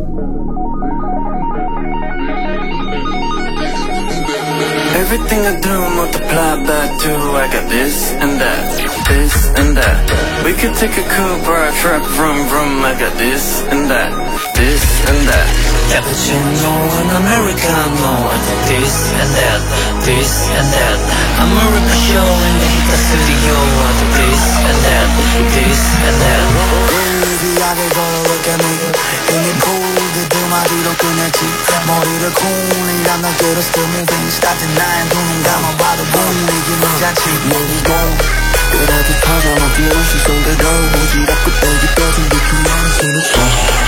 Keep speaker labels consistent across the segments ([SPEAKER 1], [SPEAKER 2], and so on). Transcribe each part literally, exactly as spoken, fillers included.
[SPEAKER 1] Everything I do multiply by two. I got this and that, this and that. We could take a coupe or a truck, vroom vroom. I got this and that, this and that. Cappuccino and Americano. I got this and that, this and that. I'm a ripper show in the Hita studio. I got this and that, this and that.
[SPEAKER 2] Baby, look at me. Ain't it cool to do my 뒤로 끝냈지. 머리를 쿵이란 날개로 still moving. Stop denying 눈은 감아봐도 분위기는 잔치. Here we go. 그래도 터져 막 비는 시선대로 오지랖 끝대기 떠진 느낌 안에 손을 쳐.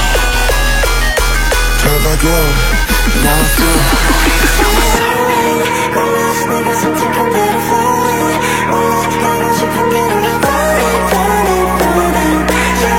[SPEAKER 2] 잡아줘. Now I feel. 내가 선택한 대로 fly. 올라가고 싶은 길을 fly, fly, fly.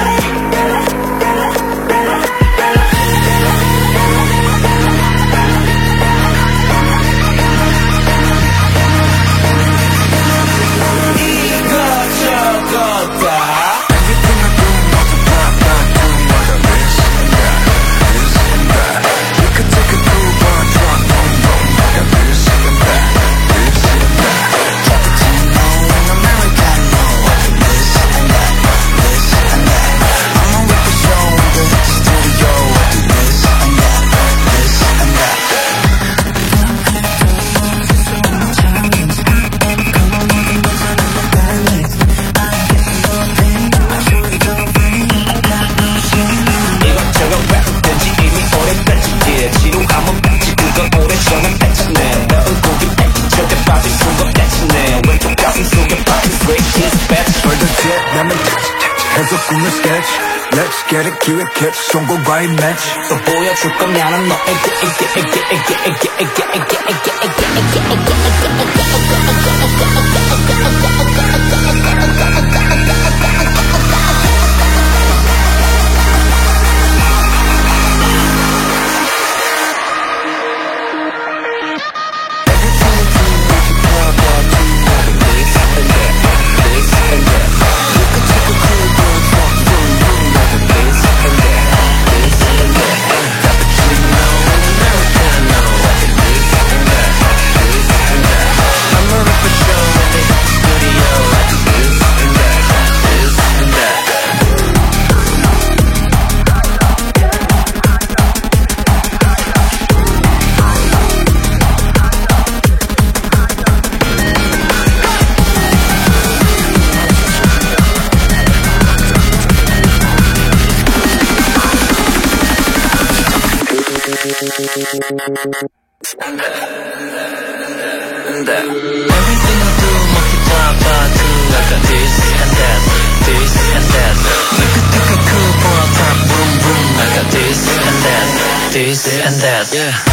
[SPEAKER 3] Let's get it 기획해 송곡과의 match
[SPEAKER 2] 또 보여줄 거면은 너에게 에게 에게 에게 에게 에게 에게 에게 에게
[SPEAKER 1] And that, and that. Everything I do multiply by two. I got this and that, this and that. We could take a coupe or a truck, boom boom. I got this and that, this and that. Yeah.